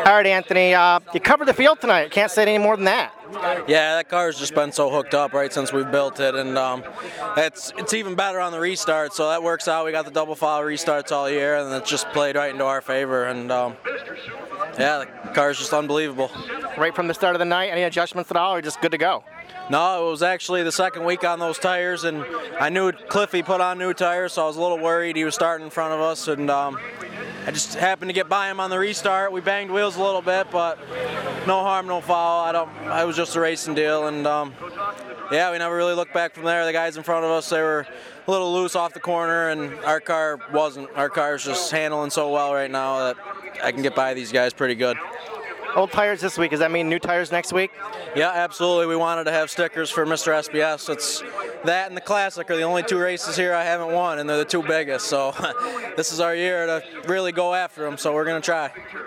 All right, Anthony, you covered the field tonight. Can't say any more than that. Yeah, that car's just been so hooked up right since we built it, and it's even better on the restart, so that works out. We got the double file restarts all year, and it's just played right into our favor, and yeah, the car's just unbelievable. Right from the start of the night, any adjustments at all, or just good to go? No, it was actually the second week on those tires, and I knew Cliffy put on new tires, so I was a little worried. He was starting in front of us, and I just happened to get by him on the restart. We banged wheels a little bit, but no harm, no foul. It was just a racing deal, and yeah, we never really looked back from there. The guys in front of us, they were a little loose off the corner, and our car wasn't. Our car's just handling so well right now that I can get by these guys pretty good. Old tires this week, does that mean new tires next week? Yeah, absolutely. We wanted to have stickers for Mr. SBS. It's that and the Classic are the only two races here I haven't won, and they're the two biggest. So this is our year to really go after them, so we're going to try.